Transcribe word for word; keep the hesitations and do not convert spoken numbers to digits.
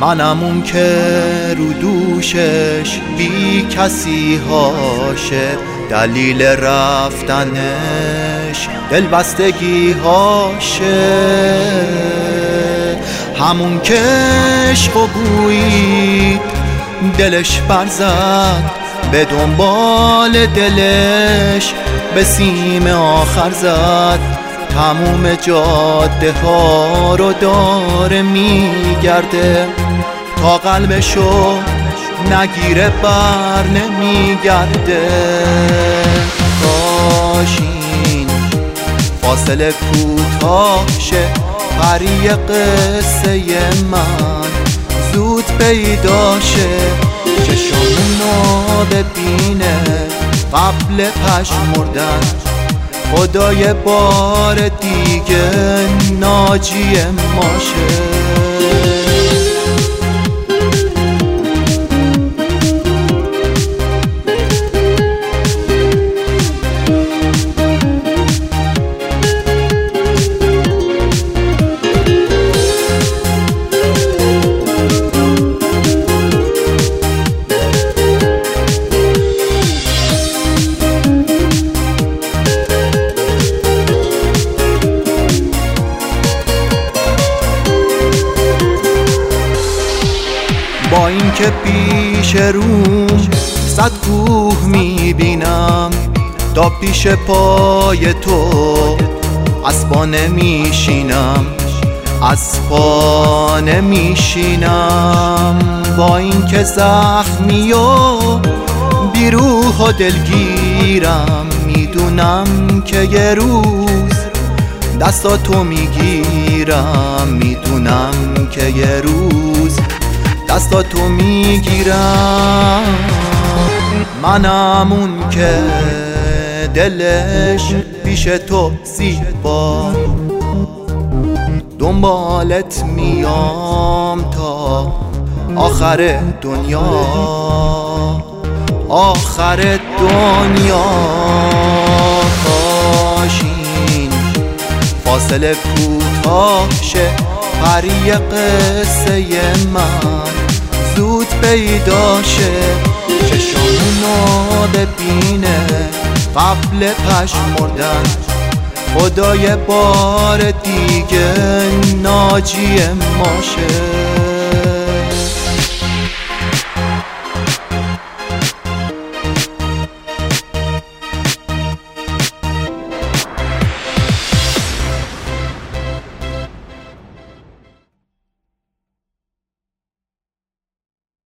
منم اون که رو دوشش بی کسی هاشه، دلیل رفتنش دلبستگی هاشه. همون که عشق و بویید دلش برزد، به دنبال دلش به سیم آخر زد. تموم جاده ها رو داره میگرده، تا قلبشو نگیره بر نمیگرده. کاش این فاصله کوتاه شه، پری قصه من زود پیدا شه. چشامونو ببینه قبل پژمردن، خدای بار دیگه ناجی ما شه. با این که پیش روم صد کوه میبینم، تا پیش پای تو اسبا نمیشینم، اسبا نمیشینم. با این که زخمی و بیروح و دلگیرم، میدونم که یه روز دستاتو میگیرم، میدونم که یه روز دستاتو میگیرم. منم اون که دلش پیش تو زیبا، دنبالت میام تا آخر دنیا، آخر دنیا. کاش این فاصله کوتاه شه، پری قصه من زود پیدا شه. چشامونو ببینه قبل پژمردن، خدای بار دیگه ناجی ما شه.